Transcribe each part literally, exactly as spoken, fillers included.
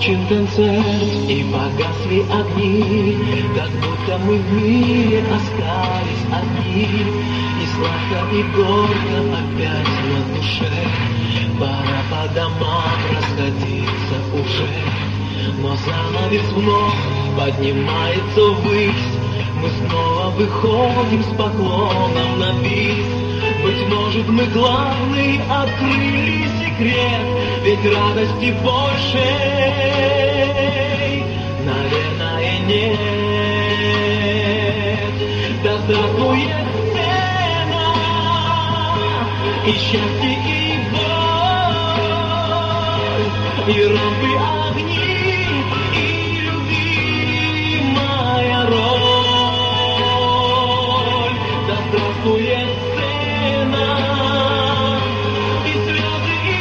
Окончен концерт и погасли огни, как будто мы в мире остались одни. И сладко, и горько опять на душе, пора по домам расходиться уже. Но занавес вновь поднимается ввысь, мы снова выходим с поклоном на бис. Быть может, мы главный открыли секрет, ведь радости больше, наверное, нет. Да здравствует сцена, и счастье, и боль, и рампы, огни, и любимая роль. Да здравствует сцена, и слезы, и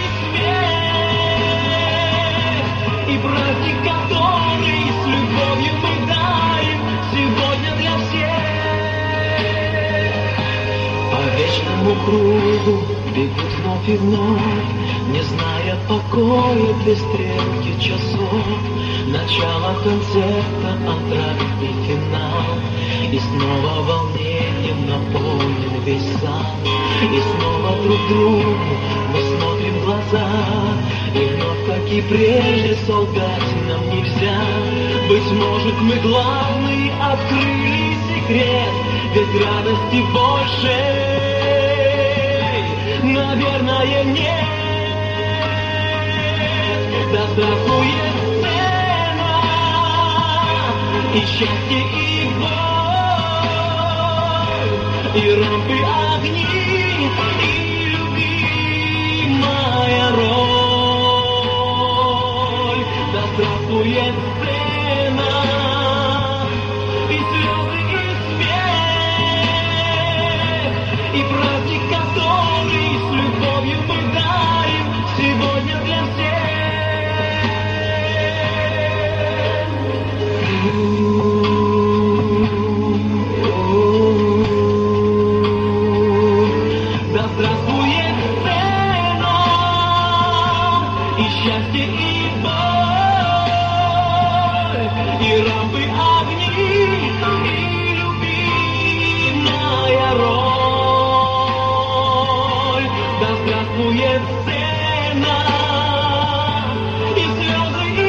смех, и праздник, который с любовью мы дарим сегодня для всех. По вечному кругу бегут вновь и вновь, не зная покоя без стрелки часов. Начало концерта, антракт и финал, и снова волнением наполнен весь зал. И снова друг другу мы смотрим в глаза, и вновь, как и прежде, солгать нам нельзя. Быть может, мы главный открыли секрет, ведь радости больше, наверное, нет. Да здравствует сцена, и счастье, и боль, и рампы, огни, и любимая роль. Да здравствует сцена, и слезы, и смех, и праздник, который с любовью мы дарим сегодня для всех. Да здравствует сцена, и счастье, и боль, и рампы, огни, и любимая роль. Да здравствует сцена, и слезы, и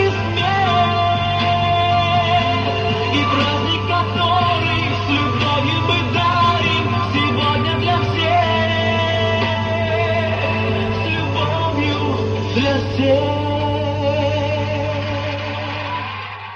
смех, и праздник, который с любовью мы дарим сегодня для всех, с любовью для всех.